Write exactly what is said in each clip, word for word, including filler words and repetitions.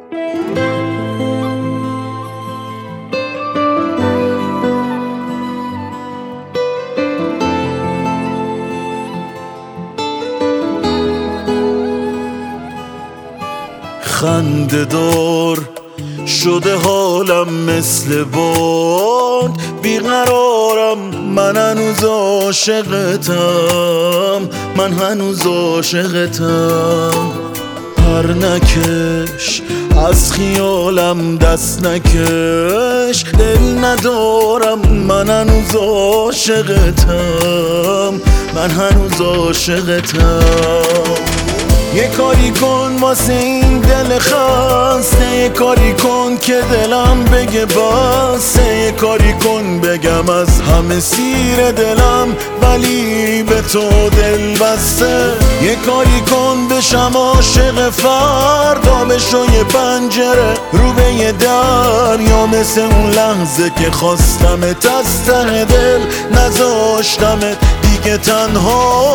خنده دار شده حالم مثل باد، بیقرارم من هنوز عاشقتم، من هنوز عاشقتم. پر نکش از خیالم دست نکش، دل ندارم من هنوز عاشقتم، من هنوز عاشقتم. یه کاری کن واسه این دل خسته، یه کاری کن که دلم بگه بسه، یه کاری کن بگم از همه سیر دلم ولی به تو دل بسته. یه کاری کن بشم عاشق فردا، بشو یه پنجره رو به یه در، یا مثل اون لحظه که خواستمت از ته دل نذاشتمت دیگه تنها.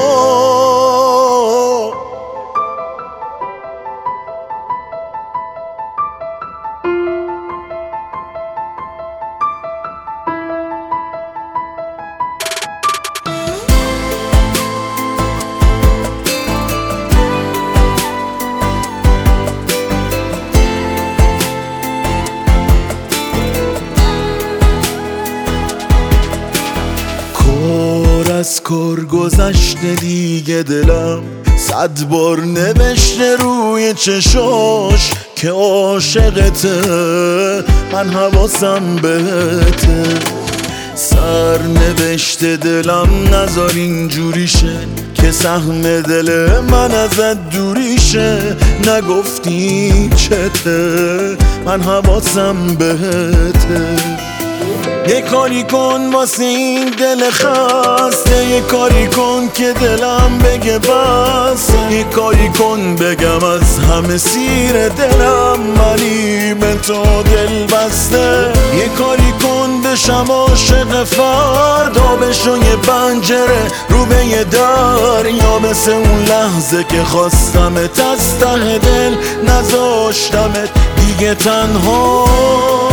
از کار گذشته دیگه دلم صد بار نوشته روی چشاش که عاشقته، من حواسم بهته. سر نوشته دلم نذار اینجوریشه که سهم دل من ازت دوریشه، نگفتی چته من حواسم بهته. یه کاری کن واسه این دل خسته، یه کاری کن که دلم بگه بس، یه کاری کن بگم از همه سیر دلم ولی به تو دل بسته. یه کاری کن بشم عاشق فردا، بشو یه پنجره رو به یه در، یا مثل اون لحظه که خواستمت از ته دل نذاشتمت دیگه تنها.